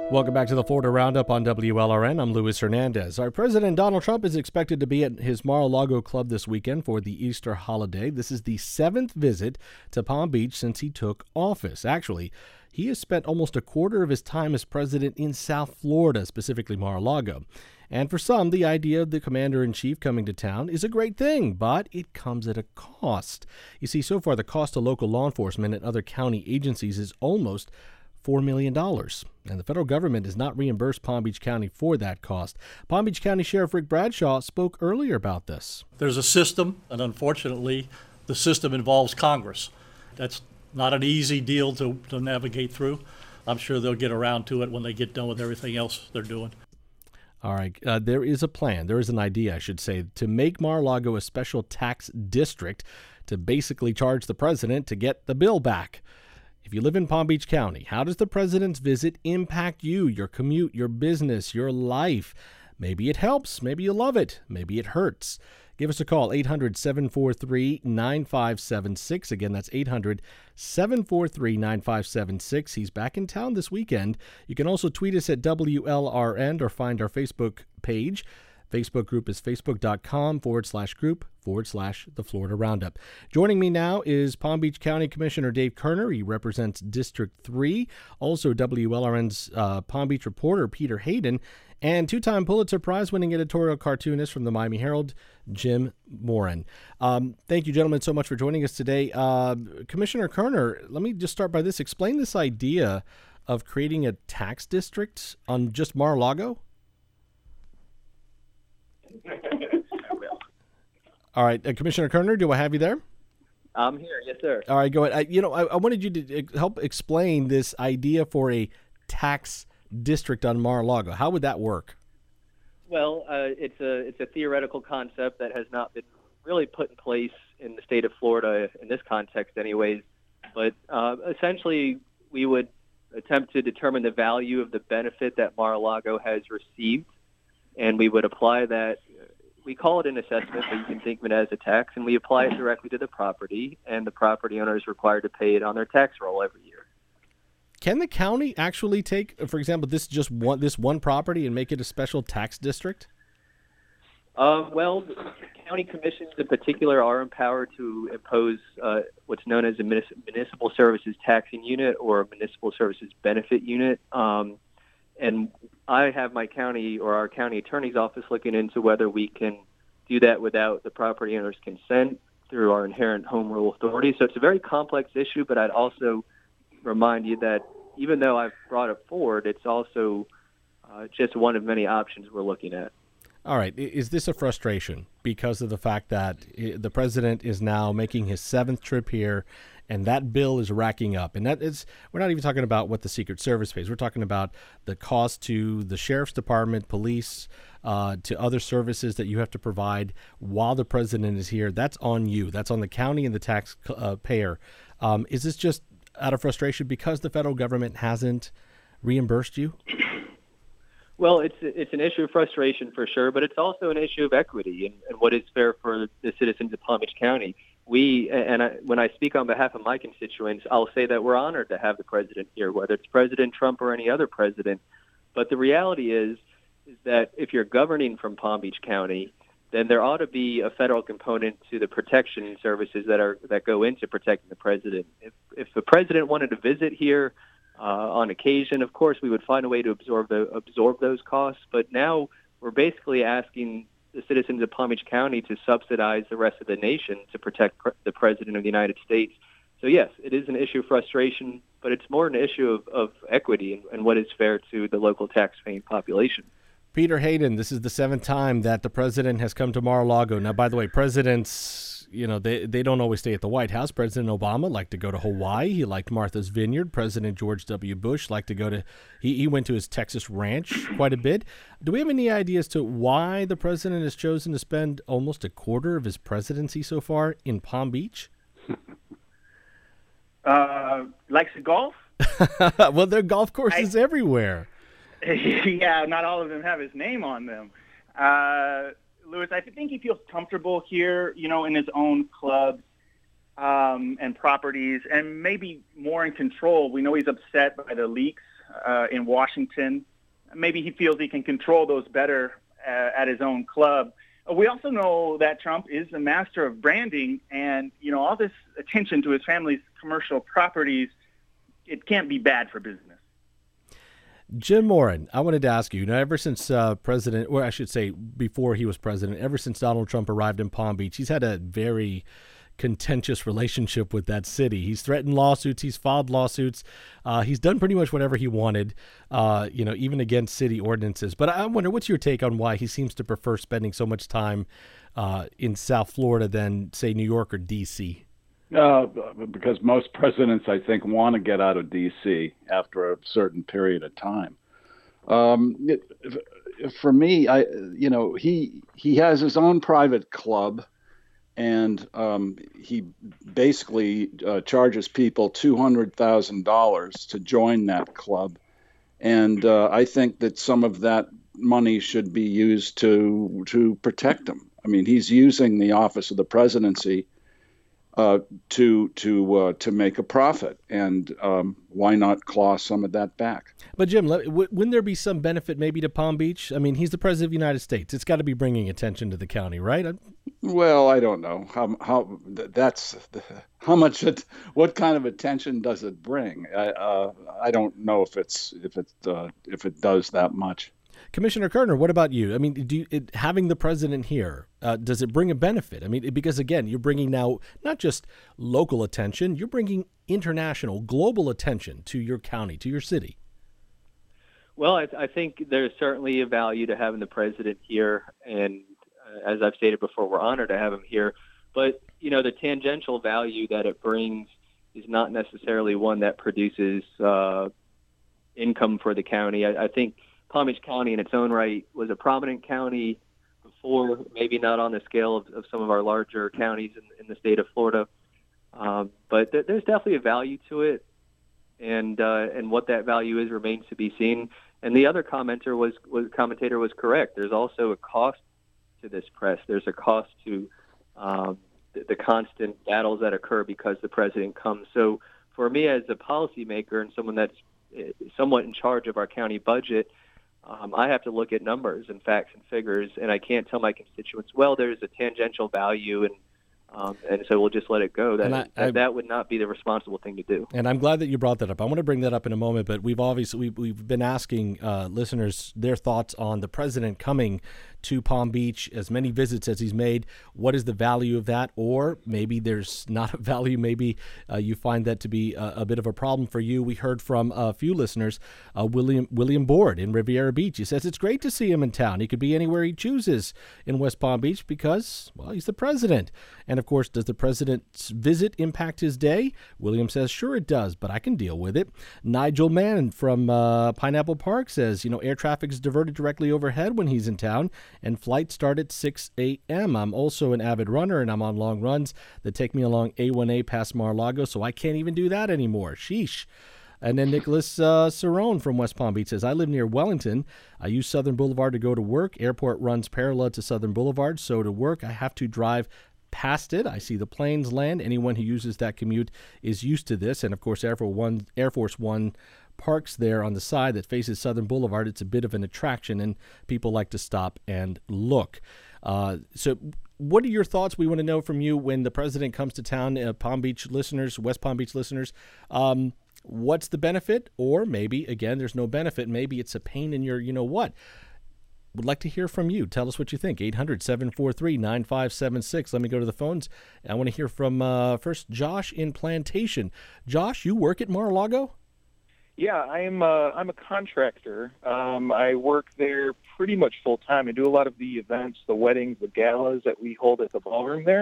Welcome back to the Florida Roundup on WLRN. I'm Luis Hernandez. Our President Donald Trump is expected to be at his Mar-a-Lago club this weekend for the Easter holiday. This is the 7th visit to Palm Beach since he took office. Actually, he has spent almost a quarter of his time as president in South Florida, specifically Mar-a-Lago. And for some, the idea of the commander-in-chief coming to town is a great thing, but it comes at a cost. You see, so far the cost to local law enforcement and other county agencies is almost $4 million, and the federal government has not reimbursed Palm Beach County for that cost. Palm Beach County Sheriff Rick Bradshaw spoke earlier about this. There's a system, and unfortunately, the system involves Congress. That's not an easy deal to navigate through. I'm sure they'll get around to it when they get done with everything else they're doing. All right, there is a plan, there is an idea, I should say, to make Mar-a-Lago a special tax district to basically charge the president to get the bill back. If you live in Palm Beach County, how does the president's visit impact you, your commute, your business, your life? Maybe it helps. Maybe you love it. Maybe it hurts. Give us a call, 800-743-9576. Again, that's 800-743-9576. He's back in town this weekend. You can also tweet us at WLRN or find our Facebook page. Facebook group is facebook.com/group/the Florida Roundup. Joining me now is Palm Beach County Commissioner Dave Kerner. He represents District 3. Also WLRN's Palm Beach reporter Peter Hayden, and two-time Pulitzer Prize-winning editorial cartoonist from the Miami Herald, Jim Moran. Thank you, gentlemen, so much for joining us today. Commissioner Kerner, let me just start by this. Explain this idea of creating a tax district on just Mar-a-Lago. All right, Commissioner Kerner, do I have you there? I'm here, yes, sir. All right, go ahead. I wanted you to help explain this idea for a tax district on Mar-a-Lago. How would that work? Well, it's a theoretical concept that has not been really put in place in the state of Florida in this context, anyways. But essentially, we would attempt to determine the value of the benefit that Mar-a-Lago has received, and we would apply that. We call it an assessment, but you can think of it as a tax, and we apply it directly to the property, and the property owner is required to pay it on their tax roll every year. Can the county actually take, for example, this one property and make it a special tax district? Well, county commissions in particular are empowered to impose what's known as a municipal services taxing unit or a municipal services benefit unit. And I have my county or our county attorney's office looking into whether we can do that without the property owner's consent through our inherent home rule authority. So it's a very complex issue, but I'd also remind you that even though I've brought it forward, it's also just one of many options we're looking at. All right. Is this a frustration because of the fact that the president is now making his 7th trip here and that bill is racking up? And we're not even talking about what the Secret Service pays. We're talking about the cost to the sheriff's department, police, to other services that you have to provide while the president is here. That's on you. That's on the county and the taxpayer. Is this just out of frustration because the federal government hasn't reimbursed you? Well, it's an issue of frustration for sure, but it's also an issue of equity and what is fair for the citizens of Palm Beach County. When I speak on behalf of my constituents, I'll say that we're honored to have the president here, whether it's President Trump or any other president. But the reality is that if you're governing from Palm Beach County, then there ought to be a federal component to the protection services that go into protecting the president. If the president wanted to visit here on occasion, of course, we would find a way to absorb those costs. But now we're basically asking the citizens of Palm Beach County to subsidize the rest of the nation to protect the president of the United States. So, yes, it is an issue of frustration, but it's more an issue of equity and what is fair to the local tax-paying population. Peter Hayden, this is the 7th time that the president has come to Mar-a-Lago. Now, by the way, presidents, they don't always stay at the White House. President Obama liked to go to Hawaii. He liked Martha's Vineyard. President George W. Bush liked to go to, he went to his Texas ranch quite a bit. Do we have any idea as to why the president has chosen to spend almost a quarter of his presidency so far in Palm Beach? Likes to golf? Well, there are golf courses everywhere. Yeah, not all of them have his name on them. Louis, I think he feels comfortable here, in his own clubs and properties, and maybe more in control. We know he's upset by the leaks in Washington. Maybe he feels he can control those better at his own club. We also know that Trump is a master of branding, and all this attention to his family's commercial properties, it can't be bad for business. Jim Moran, I wanted to ask you, ever since President, or I should say before he was president, ever since Donald Trump arrived in Palm Beach, he's had a very contentious relationship with that city. He's threatened lawsuits. He's filed lawsuits. He's done pretty much whatever he wanted, even against city ordinances. But I wonder, what's your take on why he seems to prefer spending so much time in South Florida than, say, New York or D.C.? Because most presidents, I think, want to get out of D.C. after a certain period of time. For me, he has his own private club, and he basically charges people $200,000 to join that club. And I think that some of that money should be used to protect him. I mean, he's using the office of the presidency to make a profit, and why not claw some of that back? But Jim, wouldn't there be some benefit maybe to Palm Beach? I mean, he's the president of the United States. It's got to be bringing attention to the county, right? Well, I don't know what kind of attention does it bring? I don't know if it does that much. Commissioner Kerner, what about you? I mean, having the president here, does it bring a benefit? I mean, because, again, you're bringing now not just local attention, you're bringing international, global attention to your county, to your city. Well, I think there's certainly a value to having the president here. And as I've stated before, we're honored to have him here. But, the tangential value that it brings is not necessarily one that produces income for the county. I think Palm Beach County in its own right was a prominent county before, maybe not on the scale of some of our larger counties in the state of Florida. But there's definitely a value to it, and what that value is remains to be seen. And the other commentator was correct. There's also a cost to this press. There's a cost to the constant battles that occur because the president comes. So for me as a policymaker and someone that's somewhat in charge of our county budget, I have to look at numbers and facts and figures, and I can't tell my constituents, well, there's a tangential value, and so we'll just let it go. That would not be the responsible thing to do. And I'm glad that you brought that up. I want to bring that up in a moment, but we've been asking listeners their thoughts on the president coming to Palm Beach, as many visits as he's made. What is the value of that? Or maybe there's not a value. Maybe you find that to be a bit of a problem for you. We heard from a few listeners, William Board in Riviera Beach. He says it's great to see him in town. He could be anywhere he chooses in West Palm Beach because, well, he's the president. And of course, does the president's visit impact his day? William says, sure it does, but I can deal with it. Nigel Mann from Pineapple Park says, air traffic is diverted directly overhead when he's in town, and flights start at 6 a.m. I'm also an avid runner, and I'm on long runs that take me along A1A past Mar-a-Lago, so I can't even do that anymore. Sheesh. And then Nicholas Cerrone from West Palm Beach says, I live near Wellington. I use Southern Boulevard to go to work. Airport runs parallel to Southern Boulevard, so to work I have to drive past it. I see the planes land. Anyone who uses that commute is used to this. And, of course, Air Force One parks there on the side that faces Southern Boulevard. It's a bit of an attraction, and people like to stop and look. So what are your thoughts? We want to know from you when the president comes to town, Palm Beach listeners, West Palm Beach listeners. What's the benefit? Or maybe, again, there's no benefit. Maybe it's a pain in your you-know-what. Would like to hear from you. Tell us what you think. 800-743-9576. Let me go to the phones. I want to hear from first Josh in Plantation. Josh, you work at Mar-a-Lago? Yeah, I'm a contractor. I work there pretty much full time. I do a lot of the events, the weddings, the galas that we hold at the ballroom there.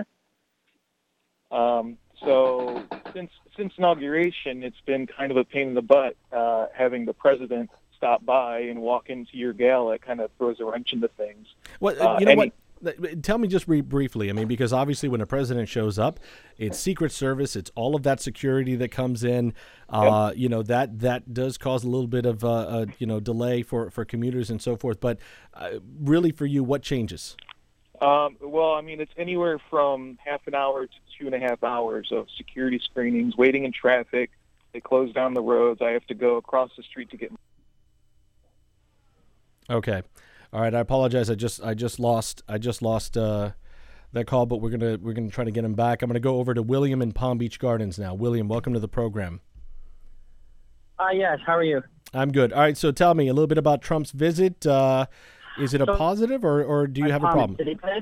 So since inauguration, it's been kind of a pain in the butt having the president stop by and walk into your gala. It kind of throws a wrench into things. Well, what? Tell me just briefly. I mean, because obviously when a president shows up, it's Secret Service, it's all of that security that comes in. That does cause a little bit of delay for commuters and so forth. But really, for you, what changes? Well, I mean, it's anywhere from half an hour to 2.5 hours of security screenings, waiting in traffic. They close down the roads. I have to go across the street to get. Okay. All right. I apologize. I just lost that call, but we're gonna try to get him back. I'm gonna go over to William in Palm Beach Gardens now. William, welcome to the program. Yes. How are you? I'm good. All right. So tell me a little bit about Trump's visit. Is it a positive or do you have a problem? City place,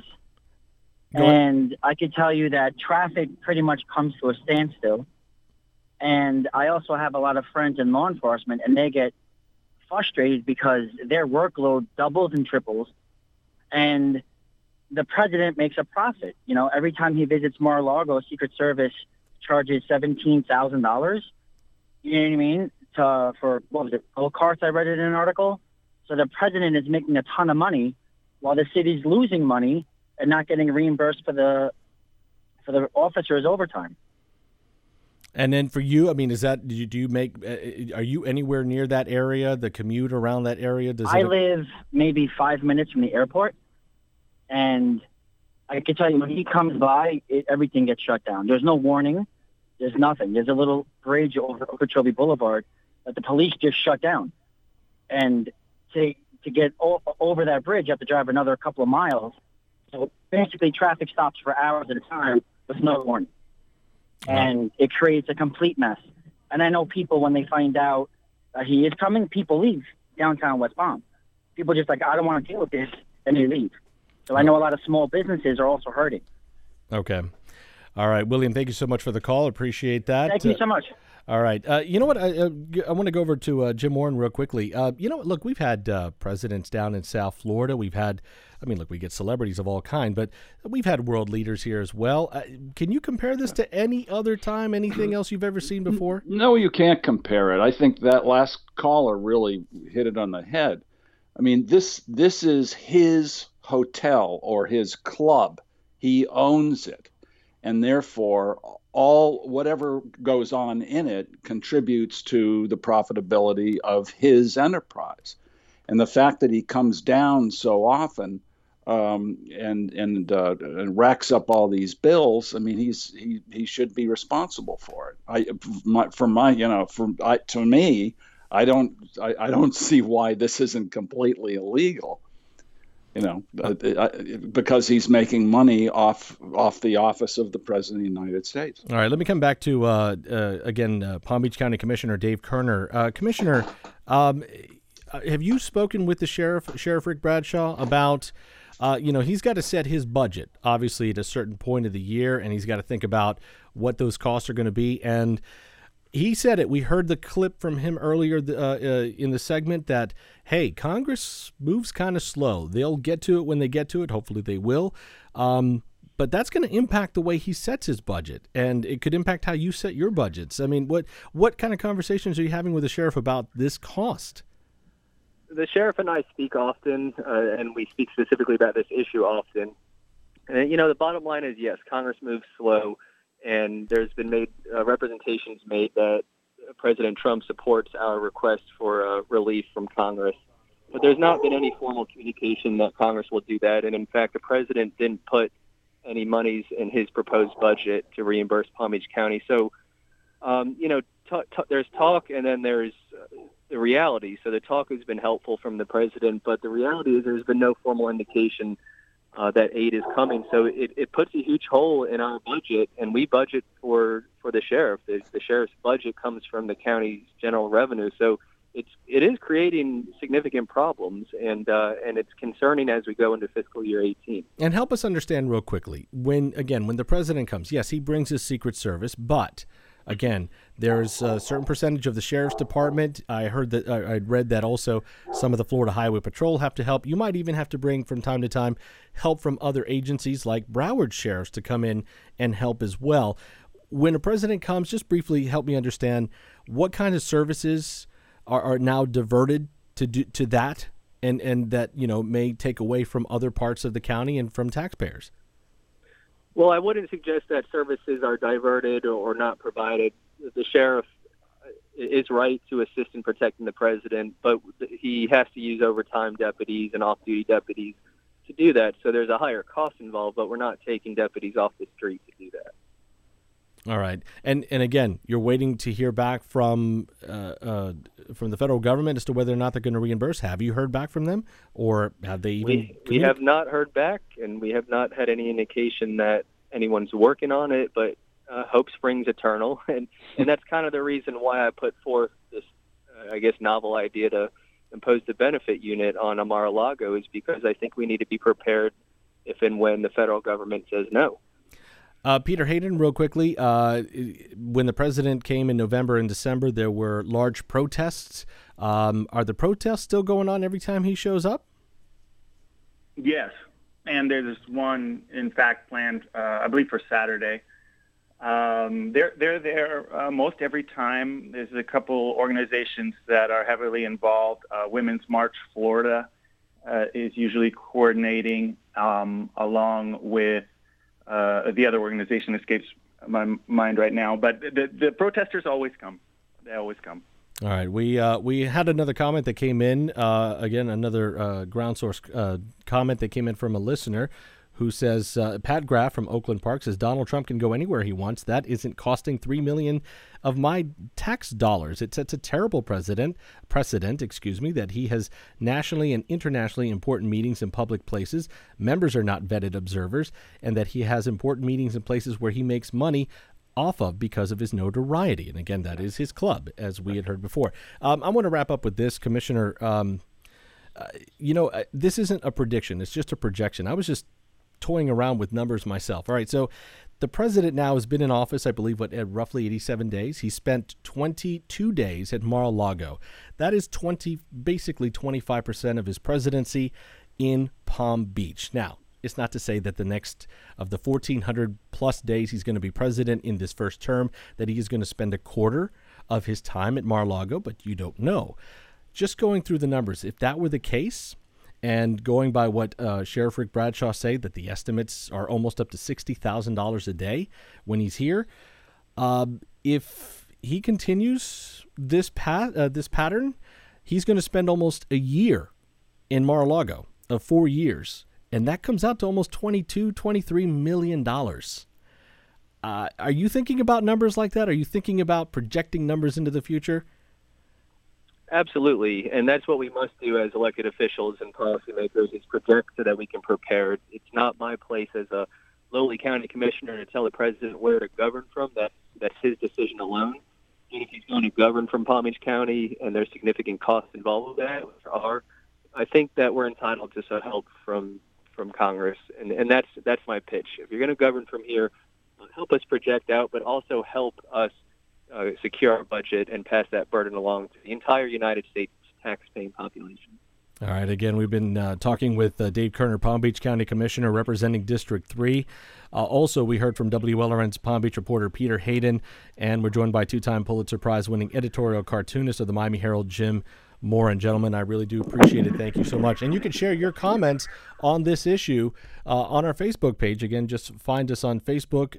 and I can tell you that traffic pretty much comes to a standstill. And I also have a lot of friends in law enforcement, and they get frustrated because their workload doubles and triples, and the president makes a profit. You know, every time he visits Mar-a-Lago, Secret Service charges $17,000. You know what I mean? For what was it? Gold carts. I read it in an article. So the president is making a ton of money, while the city's losing money and not getting reimbursed for the officers' overtime. And then for you, I mean, do you make? Are you anywhere near that area? The commute around that area? I live maybe 5 minutes from the airport, and I can tell you when he comes by, everything gets shut down. There's no warning. There's nothing. There's a little bridge over Okeechobee Boulevard that the police just shut down, and to get over that bridge, you have to drive another couple of miles. So basically, traffic stops for hours at a time with no warning. And it creates a complete mess. And I know people, when they find out he is coming, people leave downtown West Palm. People just like, I don't want to deal with this, and they leave. So I know a lot of small businesses are also hurting. Okay. All right, William, thank you so much for the call. Appreciate that. Thank you so much. All right. You know what? I want to go over to Jim Warren real quickly. You know, look, we've had presidents down in South Florida. We've had, we get celebrities of all kind, but we've had world leaders here as well. Can you compare this to any other time, anything else you've ever seen before? No, you can't compare it. I think that last caller really hit it on the head. I mean, this is his hotel or his club. He owns it. And therefore, whatever goes on in it contributes to the profitability of his enterprise. And the fact that he comes down so often and racks up all these bills, I mean, he should be responsible for it. To me, I don't see why this isn't completely illegal. Because he's making money off the office of the President of the United States. All right, let me come back to, Palm Beach County Commissioner Dave Kerner. Commissioner, have you spoken with the Sheriff Rick Bradshaw, about, he's got to set his budget, obviously, at a certain point of the year, and he's got to think about what those costs are going to be. And he said it. We heard the clip from him earlier in the segment that, hey, Congress moves kind of slow. They'll get to it when they get to it. Hopefully they will. But that's going to impact the way he sets his budget, and it could impact how you set your budgets. I mean, what kind of conversations are you having with the sheriff about this cost? The sheriff and I speak often, and we speak specifically about this issue often. And, the bottom line is, yes, Congress moves slow. And there's been representations made that President Trump supports our request for relief from Congress. But there's not been any formal communication that Congress will do that. And, in fact, the president didn't put any monies in his proposed budget to reimburse Palm Beach County. So, there's talk, and then there's the reality. So the talk has been helpful from the president, but the reality is there's been no formal indication that aid is coming. So it puts a huge hole in our budget, and we budget for the sheriff. The sheriff's budget comes from the county's general revenue. So it is creating significant problems, and it's concerning as we go into fiscal year 18. And help us understand real quickly, when the president comes, yes, he brings his Secret Service, but again, there's a certain percentage of the sheriff's department. I read that also some of the Florida Highway Patrol have to help. You might even have to bring from time to time help from other agencies like Broward sheriffs to come in and help as well. When a president comes, just briefly help me understand what kind of services are now diverted to that and that may take away from other parts of the county and from taxpayers. Well, I wouldn't suggest that services are diverted or not provided. The sheriff is right to assist in protecting the president, but he has to use overtime deputies and off-duty deputies to do that. So there's a higher cost involved, but we're not taking deputies off the street to do that. All right. And again, you're waiting to hear back from the federal government as to whether or not they're going to reimburse. Have you heard back from them, or have they even? We have not heard back, and we have not had any indication that anyone's working on it. But hope springs eternal, and that's kind of the reason why I put forth this, novel idea to impose the benefit unit on Mar-a-Lago, is because I think we need to be prepared if and when the federal government says no. Peter Hayden, real quickly, when the president came in November and December, there were large protests. Are the protests still going on every time he shows up? Yes, and there's one, in fact, planned, I believe, for Saturday. They're there most every time. There's a couple organizations that are heavily involved. Women's March Florida is usually coordinating, along with the other organization escapes my mind right now. But the protesters always come. They always come. All right. We had another comment that came in, again, another ground source comment that came in from a listener who says, Pat Graff from Oakland Park says, Donald Trump can go anywhere he wants. That isn't costing $3 million of my tax dollars. It sets a terrible precedent, that he has nationally and internationally important meetings in public places. Members are not vetted observers, and that he has important meetings in places where he makes money off of because of his notoriety. And again, that is his club, as we had heard before. I want to wrap up with this, Commissioner. This isn't a prediction. It's just a projection. I was just toying around with numbers myself. All right, so the president now has been in office, I believe, roughly 87 days. He spent 22 days at Mar-a-Lago. That is basically 25% of his presidency in Palm Beach. Now, it's not to say that the next of the 1,400 plus days he's going to be president in this first term, that he is going to spend a quarter of his time at Mar-a-Lago, but you don't know. Just going through the numbers, if that were the case, and going by what Sheriff Rick Bradshaw say, that the estimates are almost up to $60,000 a day when he's here. If he continues this pattern, he's going to spend almost a year in Mar-a-Lago of 4 years, and that comes out to almost $23 million. Are you thinking about numbers like that? Are you thinking about projecting numbers into the future? Absolutely, and that's what we must do as elected officials and policymakers, is project so that we can prepare. It's not my place as a lowly county commissioner to tell the president where to govern from. That's his decision alone. And if he's going to govern from Palm Beach County and there's significant costs involved with that, which there are, I think that we're entitled to some help from Congress, and that's my pitch. If you're going to govern from here, help us project out, but also help us secure our budget and pass that burden along to the entire United States tax-paying population. All right. Again, we've been talking with Dave Kerner, Palm Beach County Commissioner representing District 3. Also, we heard from WLRN's Palm Beach reporter Peter Hayden, and we're joined by two-time Pulitzer Prize-winning editorial cartoonist of the Miami Herald, Jim Moran. Gentlemen, I really do appreciate it. Thank you so much. And you can share your comments on this issue on our Facebook page. Again, just find us on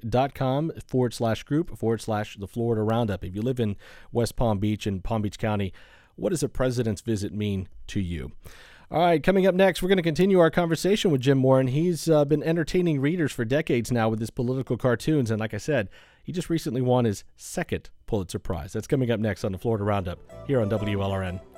facebook.com/group/the Florida Roundup. If you live in West Palm Beach and Palm Beach County, what does a president's visit mean to you? All right, coming up next, we're going to continue our conversation with Jim Moran. He's been entertaining readers for decades now with his political cartoons. And like I said, he just recently won his second Pulitzer Prize. That's coming up next on the Florida Roundup here on WLRN.